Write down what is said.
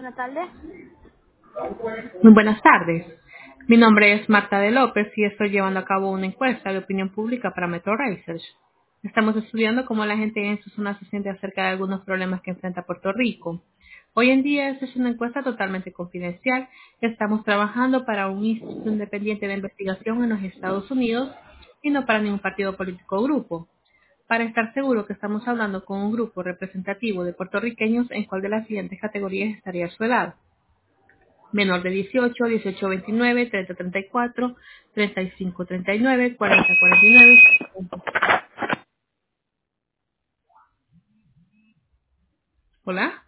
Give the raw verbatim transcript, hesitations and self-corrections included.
Buenas tardes. Muy buenas tardes. Mi nombre es Marta de López y estoy llevando a cabo una encuesta de opinión pública para Metro Research. Estamos estudiando cómo la gente en su zona se siente acerca de algunos problemas que enfrenta Puerto Rico. Hoy en día esta es una encuesta totalmente confidencial. Estamos trabajando para un instituto independiente de investigación en los Estados Unidos y no para ningún partido político o grupo. Para estar seguro que estamos hablando con un grupo representativo de puertorriqueños, ¿en cuál de las siguientes categorías estaría su edad? Menor de dieciocho, dieciocho veintinueve, treinta treinta y cuatro, treinta y cinco treinta y nueve, cuarenta cuarenta y nueve. Hola.